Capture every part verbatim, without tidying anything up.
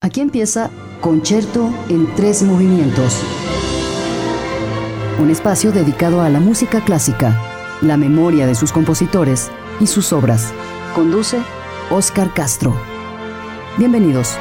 Aquí empieza Concerto en tres movimientos. Un espacio dedicado a la música clásica, la memoria de sus compositores y sus obras. Conduce Óscar Castro. Bienvenidos.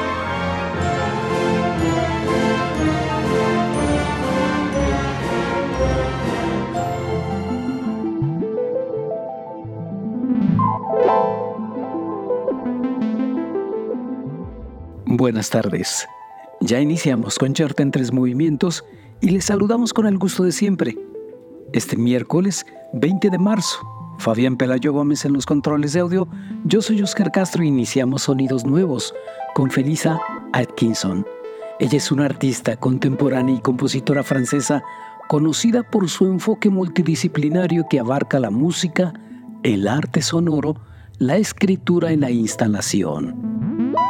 Buenas tardes. Ya iniciamos Concerto en tres movimientos y les saludamos con el gusto de siempre. Este miércoles veinte de marzo, Fabián Pelayo Gómez en los controles de audio. Yo soy Óscar Castro y iniciamos Sonidos Nuevos con Felisa Atkinson. Ella es una artista contemporánea y compositora francesa conocida por su enfoque multidisciplinario que abarca la música, el arte sonoro, la escritura y la instalación.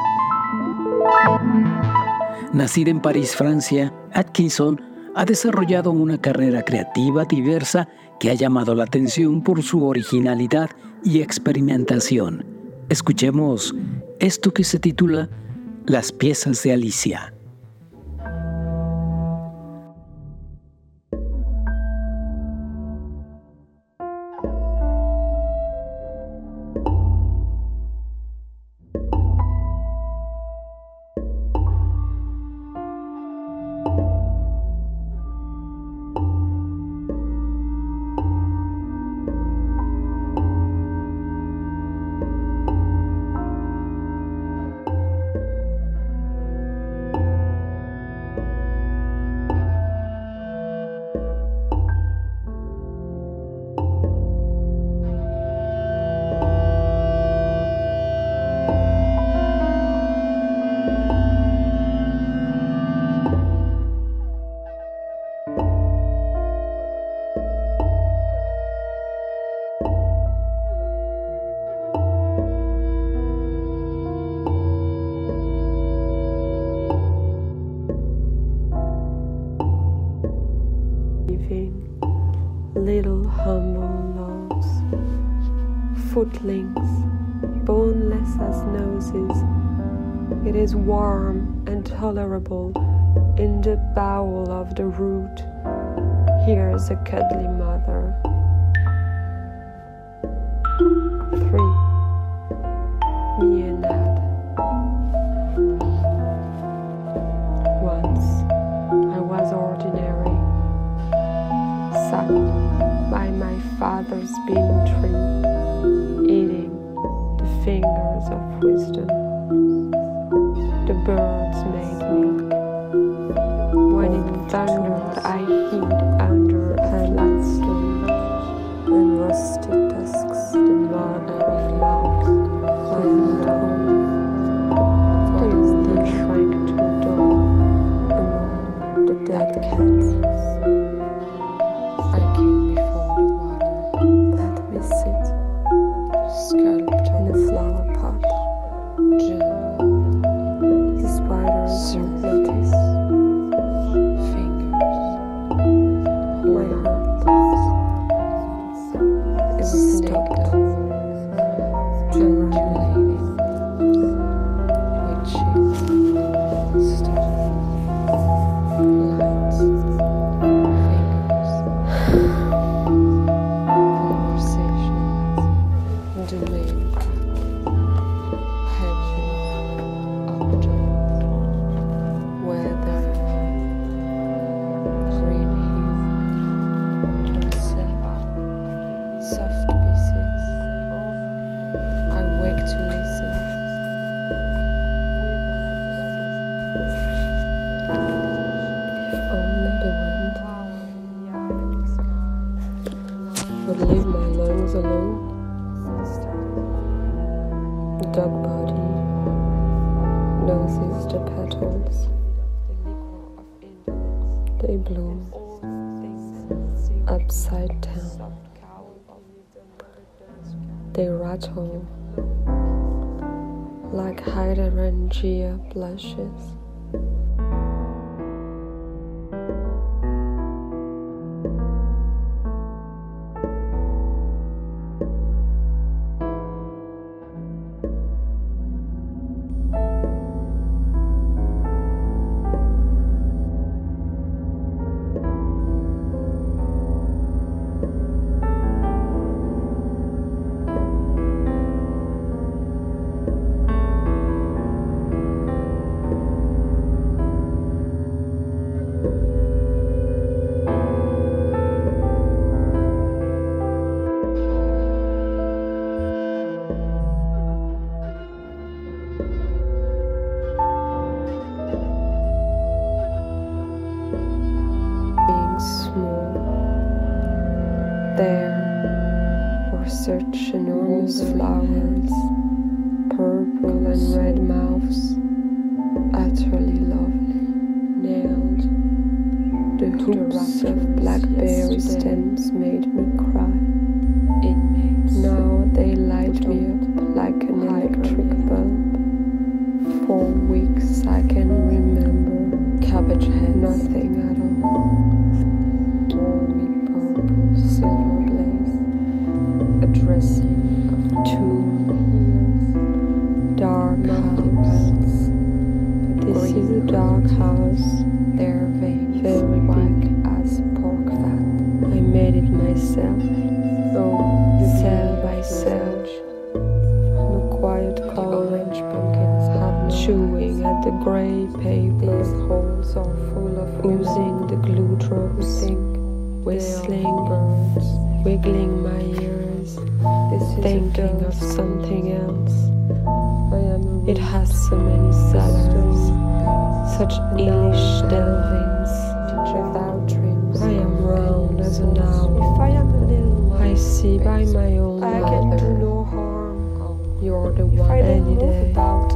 Nacida en París, Francia, Atkinson ha desarrollado una carrera creativa diversa que ha llamado la atención por su originalidad y experimentación. Escuchemos esto que se titula Las piezas de Alicia. Little humble loaves, footlings, boneless as noses. It is warm and tolerable in the bowel of the root. Here's a cuddly mother. Three. Me and Ned. Once I was ordinary, sat by my father's bean tree, eating the fingers of wisdom. The birds made milk. When it thundered, I hid under her limestone and rusty tusks. The mother of logs climbed home. Then shrank to dawn among the dead cats. I came before the water. Let me sit, sculpted in a flower pot. Gem, the spiders notice. Fingers, my heart is stopped, undulating, witching, stop, lights, fingers, conversation, domain, hedging, object, weather, green hill, herself, soft pieces. I wake to listen. If only the wind would leave my lungs alone. Dog body noses the petals. They bloom upside down. They rattle like hydrangea blushes. There were such enormous flowers, purple and red mouths, utterly lovely, nailed. The hoops of blackberry stems made me cry. Now they light me up like an electric bulb. For weeks I can remember cabbage head, nothing at all. Warmy purple silver blaze, a dressing of two years, dark house. This is a dark house. Their veins very big as pork fat. I made it myself. Oh, cell by cell. From a quiet corner, chewing at the grey paper. These holes are full of oozing the glue drops, whistling birds, wiggling my ears, thinking of something else. It has so many cellars, such English delvings, without dreams. I am round as an owl. If I am a little one, I see by my own I can do no harm. You're the one any day.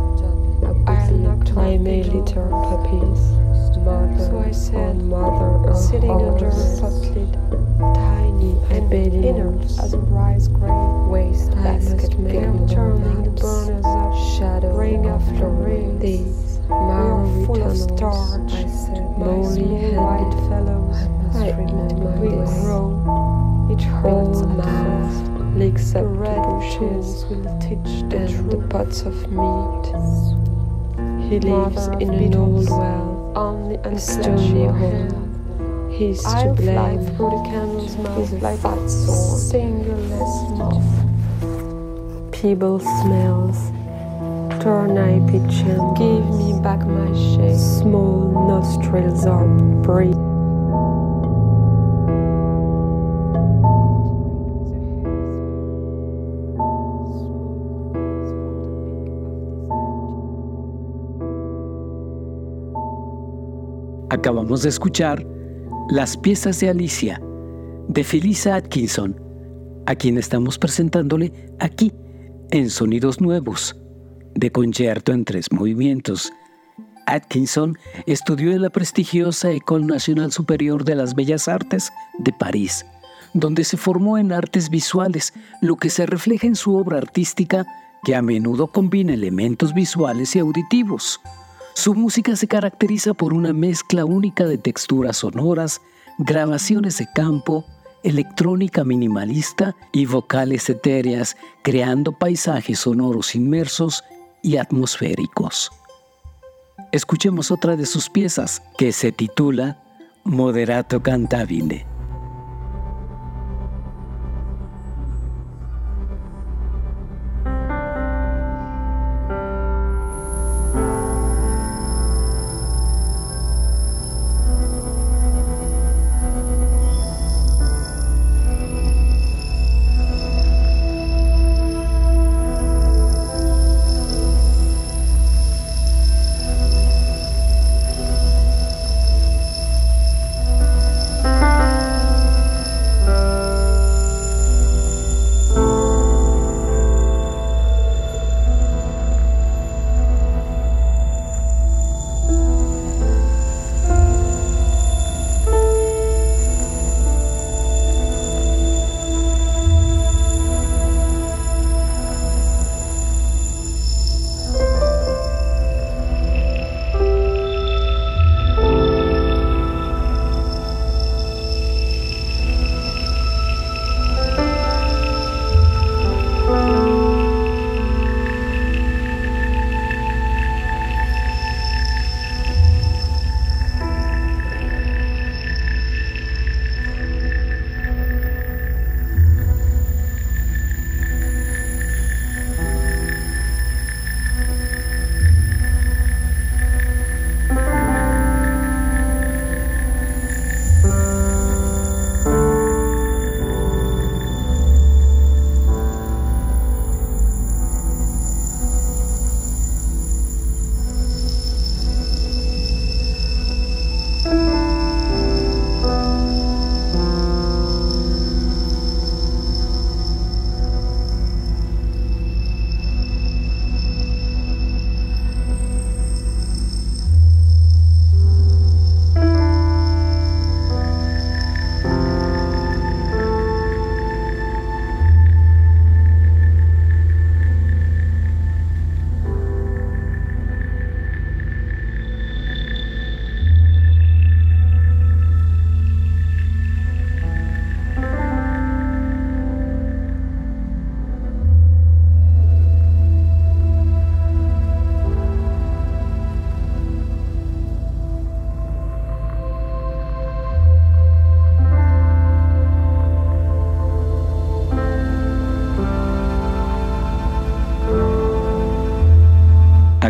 I may litter puppies, mother so I said, on mother or sitting under a spotlit, tiny and inert as a rice grain waste basket making turning the burners up, shadow ring after ring. These marrowy full tunnels, of starch, I said, moldy white fellows. I remember we grow. It hurts at first, licks at the red bushes will teach the and truth. The pots of meat. He lives in an old well, only a stony home. He's to blame. I'll fly through the candle's mouth like fat sword, singleless moth. Peeble smells, turnipy chin. Give me back my shape. Small nostrils are bright. Acabamos de escuchar Las piezas de Alicia, de Felisa Atkinson, a quien estamos presentándole aquí, en Sonidos Nuevos, de concierto en tres movimientos. Atkinson estudió en la prestigiosa École Nationale Supérieure de las Bellas Artes de París, donde se formó en artes visuales, lo que se refleja en su obra artística, que a menudo combina elementos visuales y auditivos. Su música se caracteriza por una mezcla única de texturas sonoras, grabaciones de campo, electrónica minimalista y vocales etéreas, creando paisajes sonoros inmersos y atmosféricos. Escuchemos otra de sus piezas, que se titula Moderato Cantabile. Bye.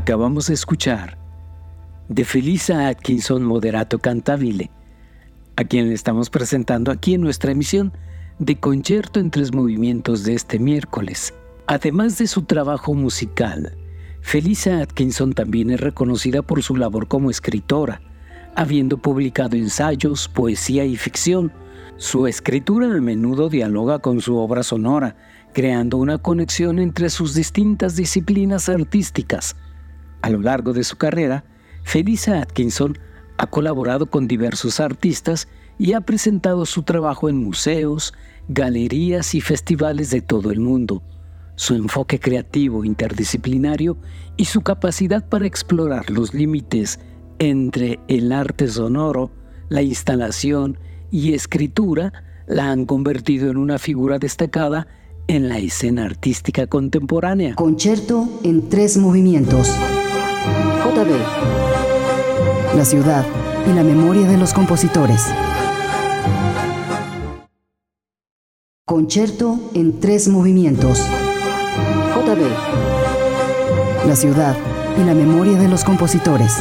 Acabamos de escuchar de Felisa Atkinson Moderato Cantabile, a quien le estamos presentando aquí en nuestra emisión de Concierto en Tres Movimientos de este miércoles. Además de su trabajo musical, Felisa Atkinson también es reconocida por su labor como escritora, habiendo publicado ensayos, poesía y ficción. Su escritura a menudo dialoga con su obra sonora, creando una conexión entre sus distintas disciplinas artísticas. A lo largo de su carrera, Felisa Atkinson ha colaborado con diversos artistas y ha presentado su trabajo en museos, galerías y festivales de todo el mundo. Su enfoque creativo interdisciplinario y su capacidad para explorar los límites entre el arte sonoro, la instalación y escritura la han convertido en una figura destacada en la escena artística contemporánea. Concierto en tres movimientos. J B. La ciudad y la memoria de los compositores. Concierto en tres movimientos. J B. La ciudad y la memoria de los compositores.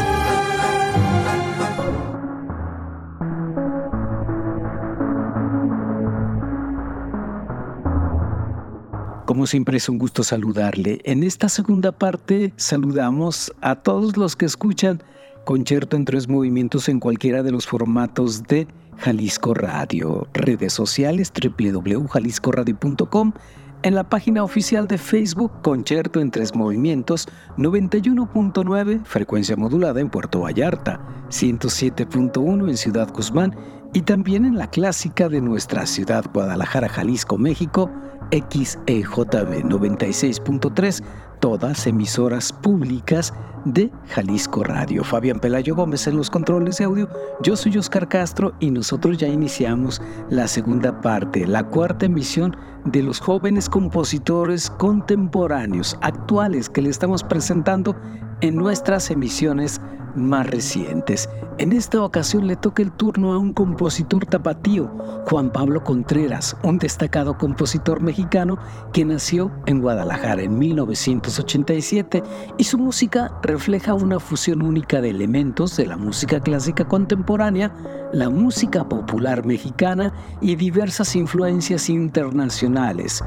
Como siempre es un gusto saludarle. En esta segunda parte saludamos a todos los que escuchan Concierto en Tres Movimientos en cualquiera de los formatos de Jalisco Radio, redes sociales doble u doble u doble u punto jalisco radio punto com, en la página oficial de Facebook Concierto en Tres Movimientos, noventa y uno punto nueve, frecuencia modulada en Puerto Vallarta, ciento siete punto uno en Ciudad Guzmán y también en la clásica de nuestra ciudad Guadalajara, Jalisco, México, X E J B noventa y seis punto tres, todas emisoras públicas de Jalisco Radio. Fabián Pelayo Gómez en los controles de audio, yo soy Oscar Castro y nosotros ya iniciamos la segunda parte, la cuarta emisión de los jóvenes compositores contemporáneos actuales que le estamos presentando en nuestras emisiones más recientes. En esta ocasión le toca el turno a un compositor tapatío, Juan Pablo Contreras, un destacado compositor mexicano que nació en Guadalajara en mil novecientos ochenta y siete y su música refleja una fusión única de elementos de la música clásica contemporánea, la música popular mexicana y diversas influencias internacionales.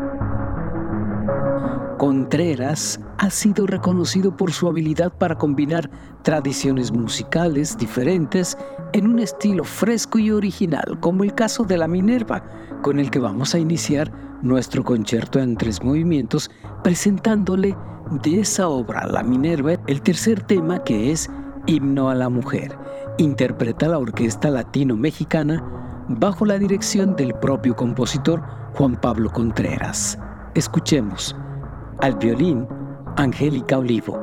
Contreras ha sido reconocido por su habilidad para combinar tradiciones musicales diferentes en un estilo fresco y original, como el caso de la Minerva, con el que vamos a iniciar nuestro concierto en tres movimientos, presentándole de esa obra, La Minerva, el tercer tema, que es Himno a la Mujer. Interpreta la Orquesta Latino-Mexicana bajo la dirección del propio compositor Juan Pablo Contreras. Escuchemos. Al violín, Angélica Olivo.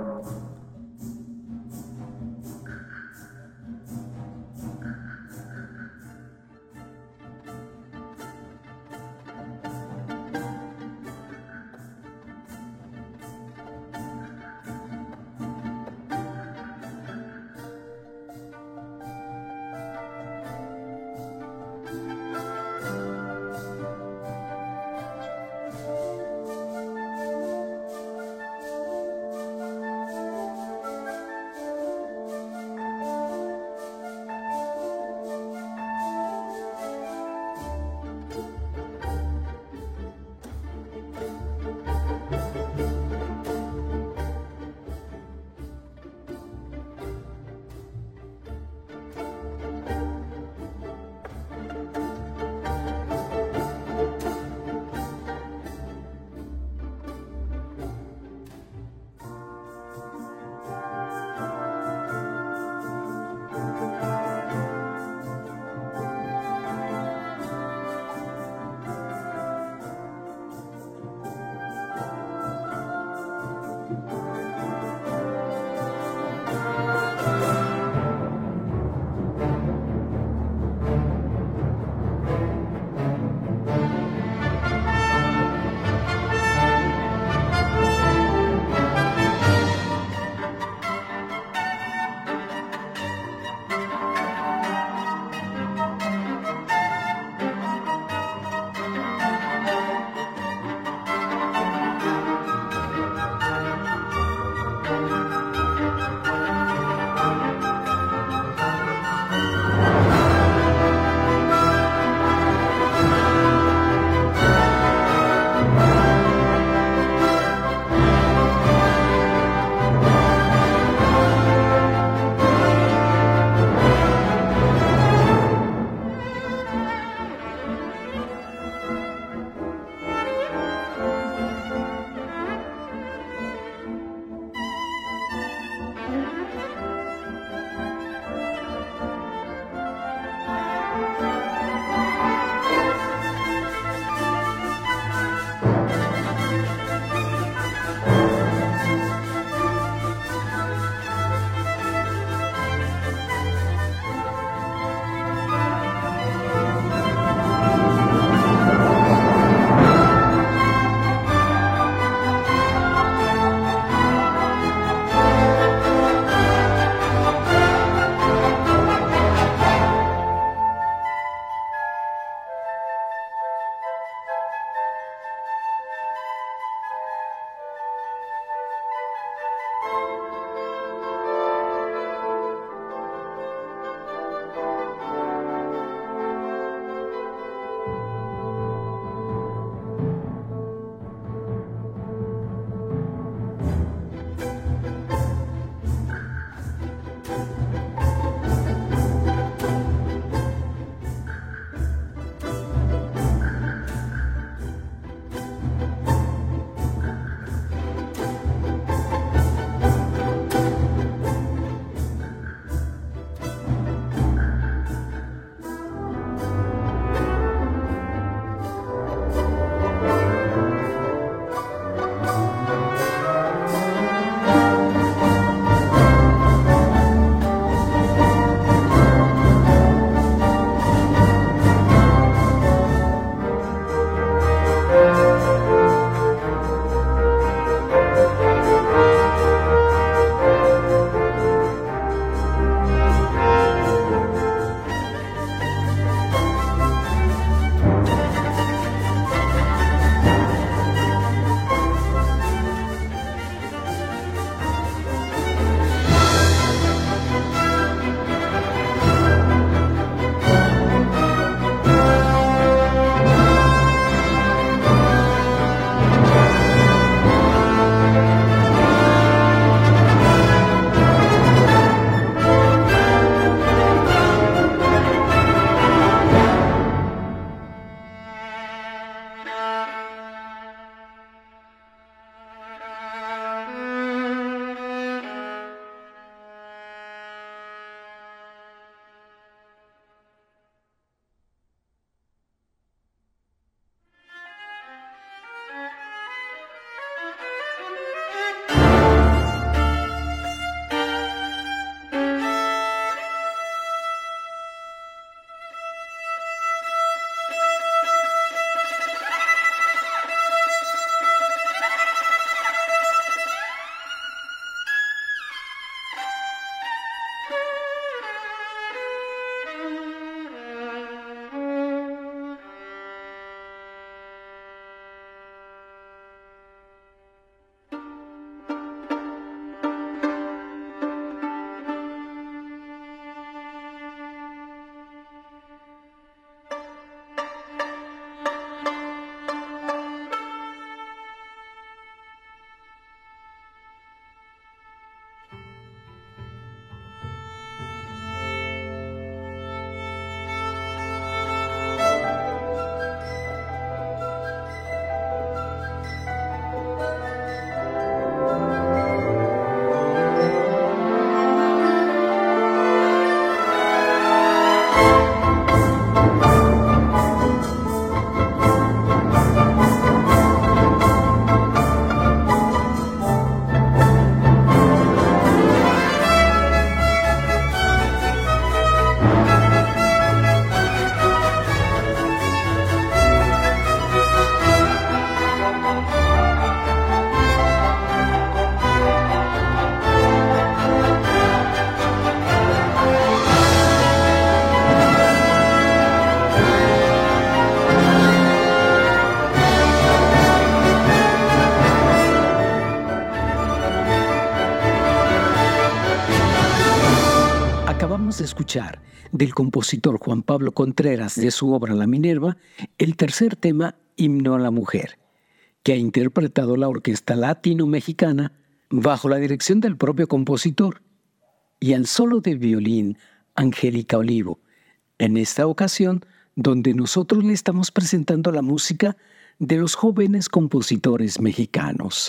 Acabamos de escuchar del compositor Juan Pablo Contreras de su obra La Minerva el tercer tema, Himno a la Mujer, que ha interpretado la Orquesta Latino-Mexicana bajo la dirección del propio compositor, y al solo de violín Angélica Olivo, en esta ocasión donde nosotros le estamos presentando la música de los jóvenes compositores mexicanos.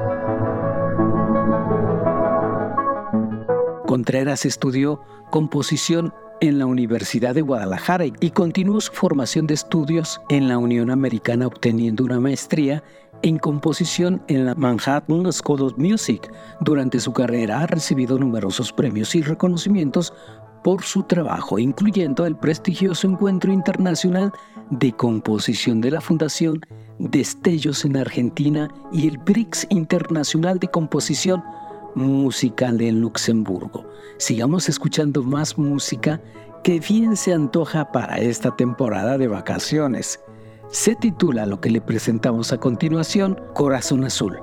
Contreras estudió composición en la Universidad de Guadalajara y continuó su formación de estudios en la Unión Americana, obteniendo una maestría en composición en la Manhattan School of Music. Durante su carrera ha recibido numerosos premios y reconocimientos por su trabajo, incluyendo el prestigioso Encuentro Internacional de Composición de la Fundación Destellos en Argentina y el Prix Internacional de Composición Musical en Luxemburgo. Sigamos escuchando más música que bien se antoja para esta temporada de vacaciones. Se titula lo que le presentamos a continuación, Corazón Azul.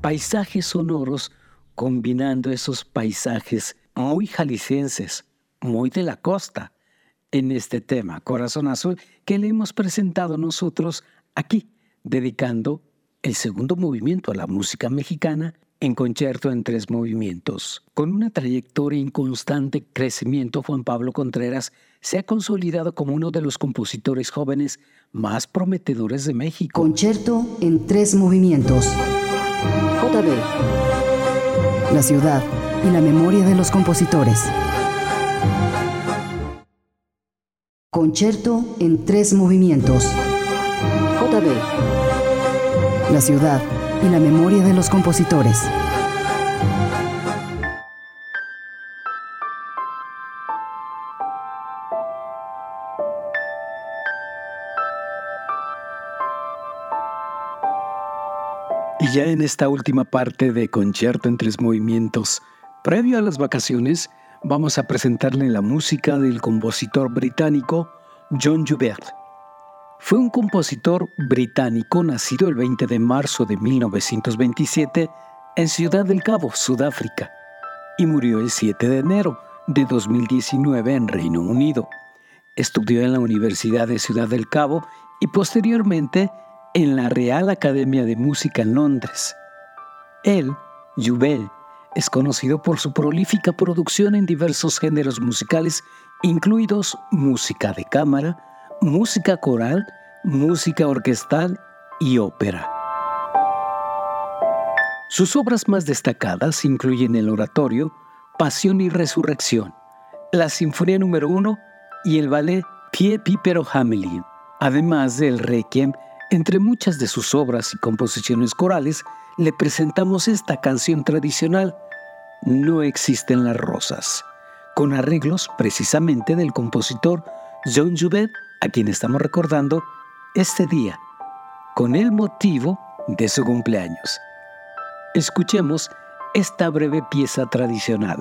paisajes sonoros combinando esos paisajes muy jaliscienses, muy de la costa, en este tema, Corazón Azul, que le hemos presentado nosotros aquí, dedicando el segundo movimiento a la música mexicana en concierto en tres movimientos. Con una trayectoria en constante crecimiento, Juan Pablo Contreras se ha consolidado como uno de los compositores jóvenes más prometedores de México. Concierto en tres movimientos. J B. La ciudad y la memoria de los compositores. Concierto en tres movimientos. J B. La ciudad y la memoria de los compositores. Y ya en esta última parte de Concierto en tres movimientos, previo a las vacaciones, vamos a presentarle la música del compositor británico John Joubert. Fue un compositor británico nacido el veinte de marzo de mil novecientos veintisiete en Ciudad del Cabo, Sudáfrica, y murió el siete de enero de dos mil diecinueve en Reino Unido. Estudió en la Universidad de Ciudad del Cabo y posteriormente en la Real Academia de Música en Londres. Él, Joubert, es conocido por su prolífica producción en diversos géneros musicales, incluidos música de cámara, música coral, música orquestal y ópera. Sus obras más destacadas incluyen el oratorio Pasión y Resurrección, la Sinfonía número uno y el ballet Pie Pipero Hamelin, además del Requiem. Entre muchas de sus obras y composiciones corales, le presentamos esta canción tradicional, No existen las rosas, con arreglos precisamente del compositor John Joubert, a quien estamos recordando este día, con el motivo de su cumpleaños. Escuchemos esta breve pieza tradicional.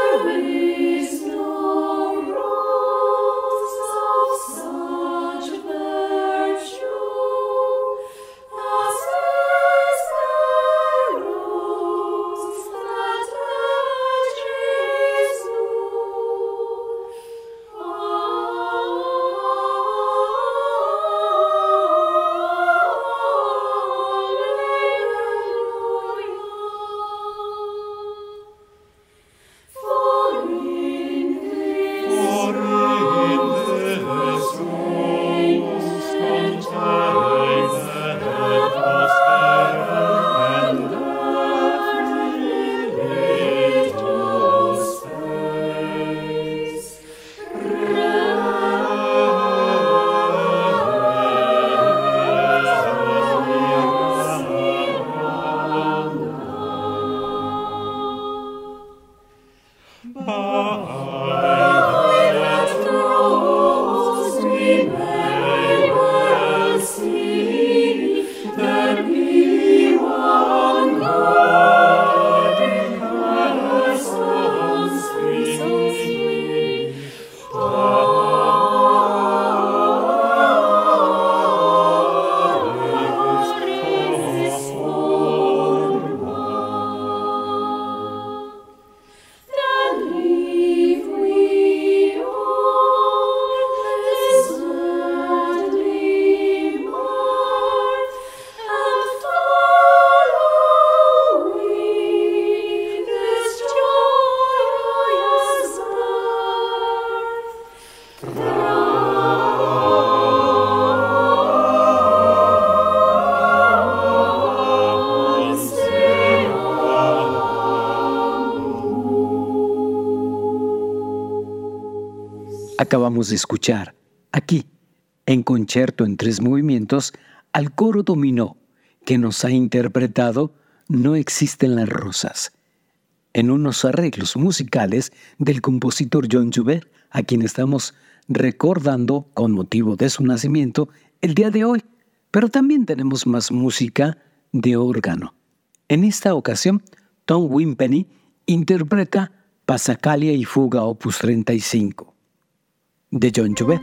Acabamos de escuchar, aquí, en Concierto en tres movimientos, al coro dominó, que nos ha interpretado No existen las rosas, en unos arreglos musicales del compositor John Joubert, a quien estamos recordando con motivo de su nacimiento el día de hoy. Pero también tenemos más música de órgano. En esta ocasión, Tom Wimpenny interpreta Passacaglia y Fuga opus treinta y cinco. De John Joubert.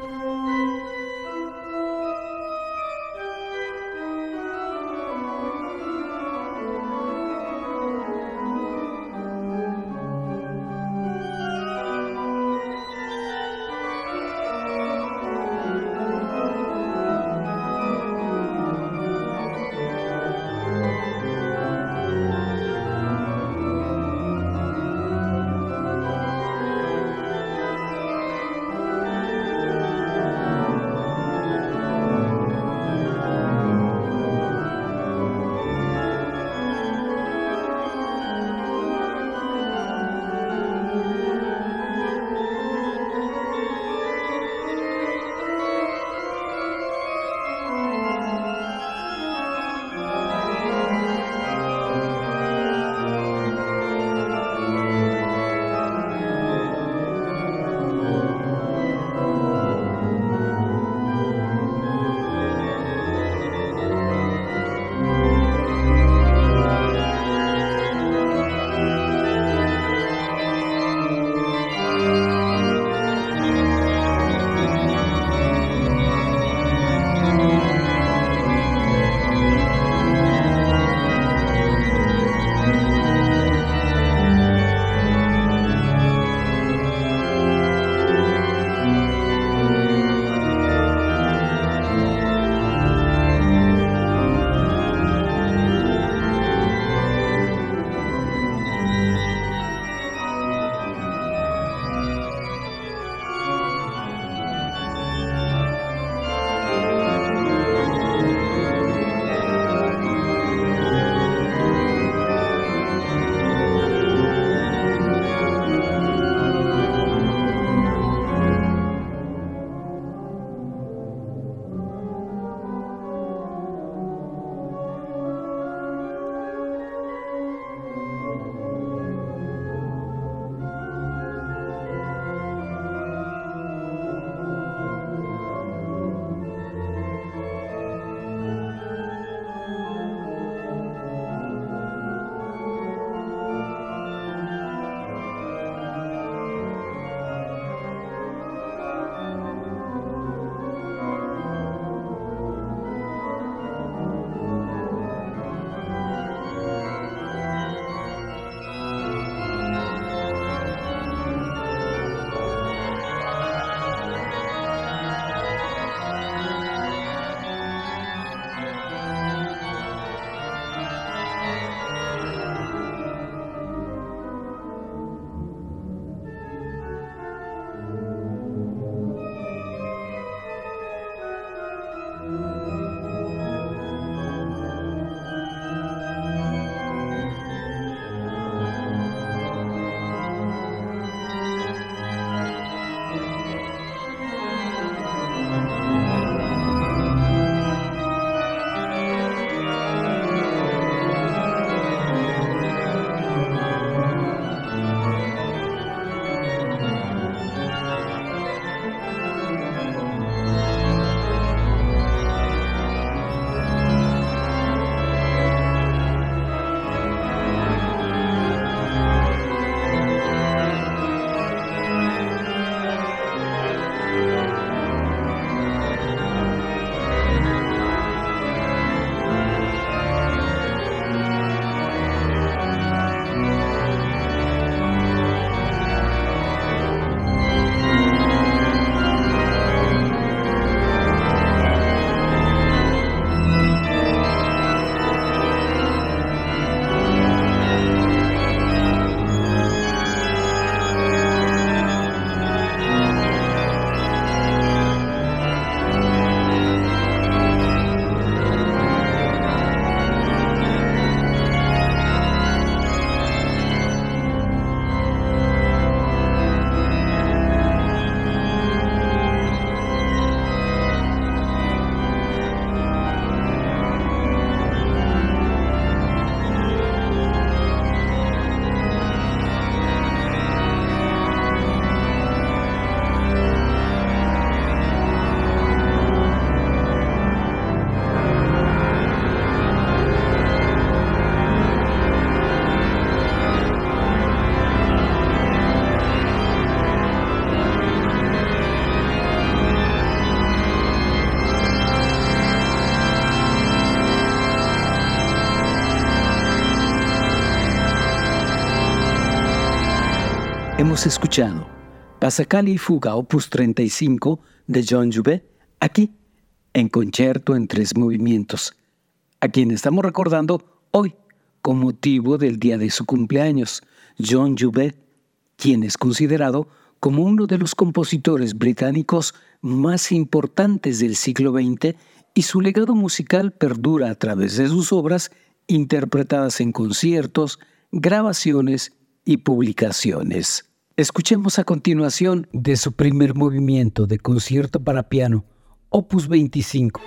Hemos escuchado Passacagli Fuga opus treinta y cinco de John Joubert, aquí en Concierto en Tres Movimientos, a quien estamos recordando hoy con motivo del día de su cumpleaños, John Joubert, quien es considerado como uno de los compositores británicos más importantes del siglo veinte, y su legado musical perdura a través de sus obras interpretadas en conciertos, grabaciones y publicaciones. Escuchemos a continuación de su primer movimiento de concierto para piano, opus veinticinco.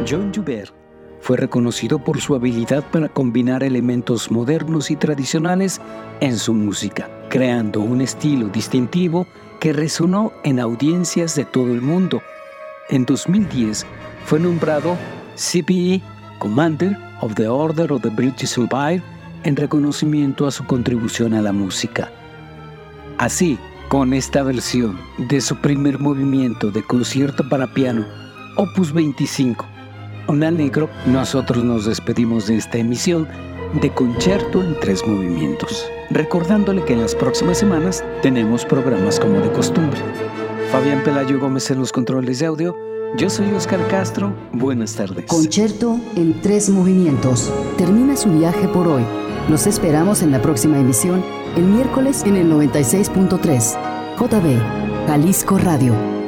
John Joubert fue reconocido por su habilidad para combinar elementos modernos y tradicionales en su música, creando un estilo distintivo que resonó en audiencias de todo el mundo. En dos mil diez fue nombrado C P E Commander of the Order of the British Empire en reconocimiento a su contribución a la música. Así, con esta versión de su primer movimiento de concierto para piano, opus veinticinco, un allegro, nosotros nos despedimos de esta emisión de Concierto en Tres Movimientos, recordándole que en las próximas semanas tenemos programas como de costumbre. Fabián Pelayo Gómez en los controles de audio. Yo soy Óscar Castro. Buenas tardes. Concierto en Tres Movimientos termina su viaje por hoy. Los esperamos en la próxima emisión, el miércoles en el noventa y seis punto tres. J B, Jalisco Radio.